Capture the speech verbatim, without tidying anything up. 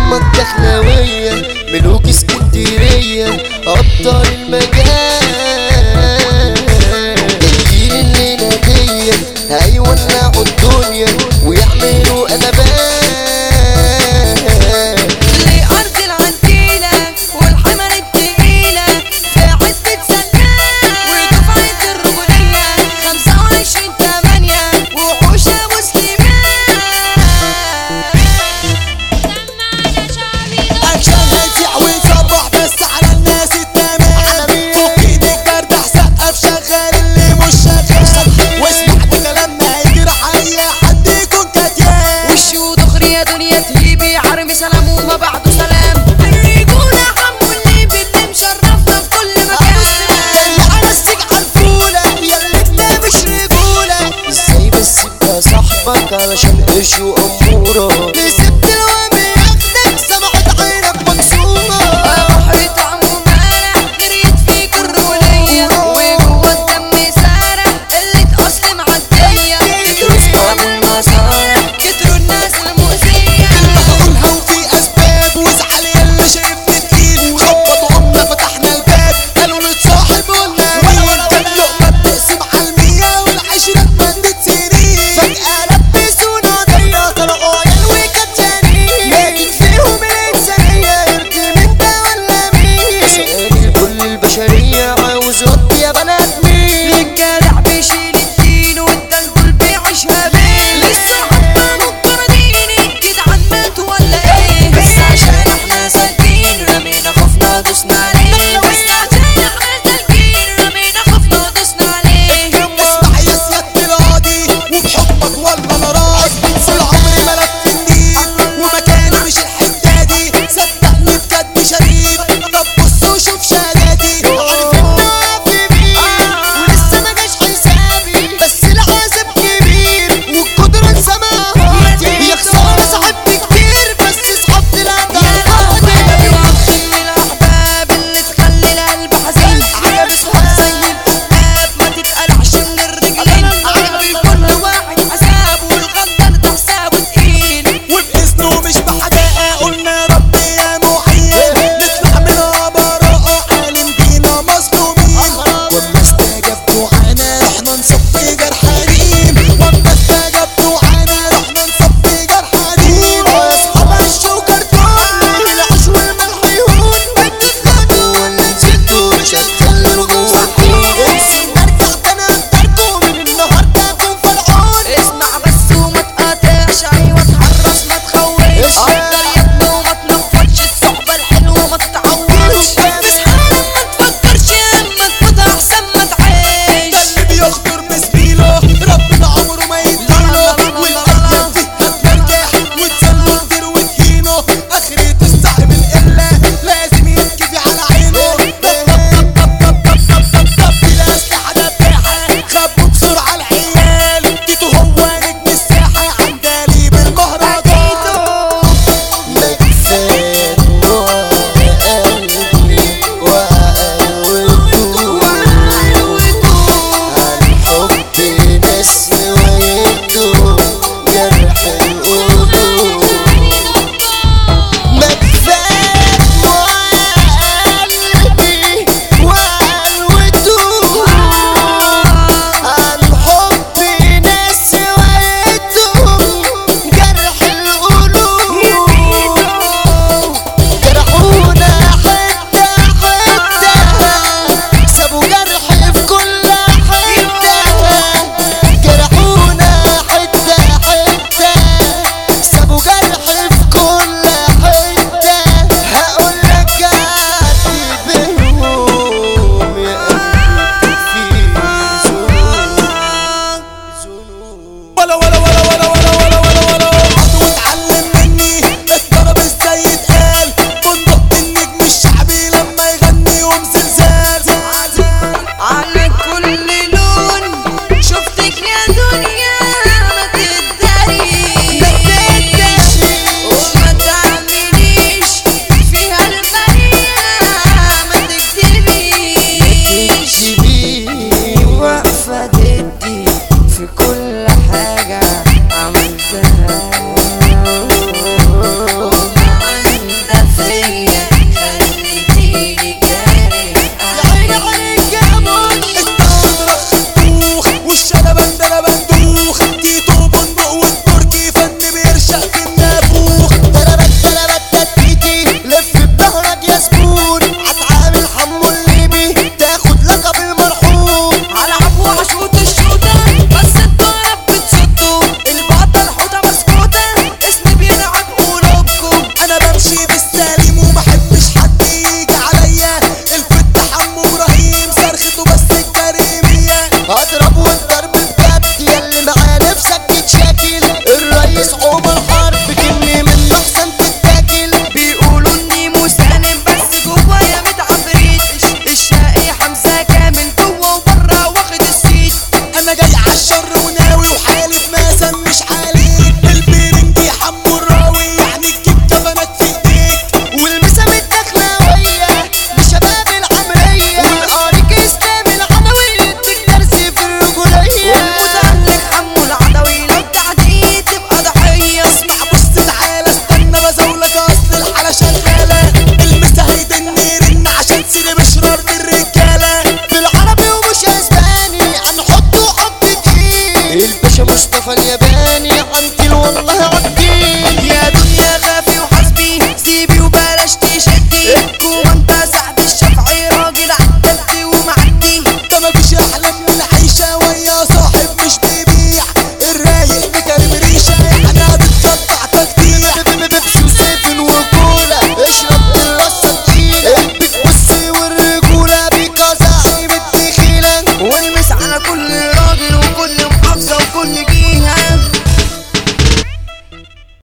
الدخلاوية ملوك اسكندرية أبطال المجال جايين الليلة دي هيولعوا الدنيا ويعملوا قلبان لأرض العنتيلة والحمر التقيلة في عزبة سكان ودفعة الرجولية خمسة وعشرين تمانية وحوشة مسلمين عشان هنزيع ونصبح بس على الناس التمام فك ايدك بردح سقف شغال اللي مش شغال واسمع بكلام ما يجرح اي حد يكون كتيان وشو دخري يا دنيا تهيبي عرمي سلام وما بعده سلام الرجولة حمو اللي باللي مشرفنا في كل مكان اللي على السجع الفولة ياللي انت مش رجولة ازاي بس يبقى صاحبك علشان قرش وأمورة كسبت الوهم ياخدك سمعت عينك مكسورة بحر طعمه مالح جريت فيك الرجولية وجوه الدم سارح قلة أصل معدية كتروا صحاب المصالح كتروا الناس المؤذية هقولها وفي اسباب وازعل ياللي شايفني تقيل خبطوا قمنا فتحنا الباب قالوا نتصاحب ولا مين كان لقمة بتقسم على المية والعشرة اتمدت سنين فجأة لبسونا ضية طلعوا عيال وكانت انا جاي عالشر وناوي وحالف ما سمش عليك. البرنجي حمو الراوي يعني تجيب كفنك في ايديك. والمسا الدخلاوية بشباب العمرية والقارك اسلام العدوي يديك درس في الرجولية. والمتعلق حمو العدوي لو تعدي تبقى ضحية. اسمع بص تعالى استنى بزولك اصل الحالة شغالة. المسا هيدن رن عشان سيدي بشرار الرجالة. بالعربي ومش اسباني هنحطه حط تقيل. الباشا مصطفى الياباني عنتيل والله عالدين. يا دنيا خافي وحسبي سيبي وبلاش تشدي. وانت سعد الشافعي راجل عالتلتي ومعدي. ده مفيش احلى من العيشة ويا صاحب مش بيبيع. الرايق بكرم ريشة انا بتقطع تقطيع. بيبسي وسيفن وكولا اشرب الرصة تقيلة. البيك بصي والرجولة بيكا زعيم الدخيلة. والمس على كل راجل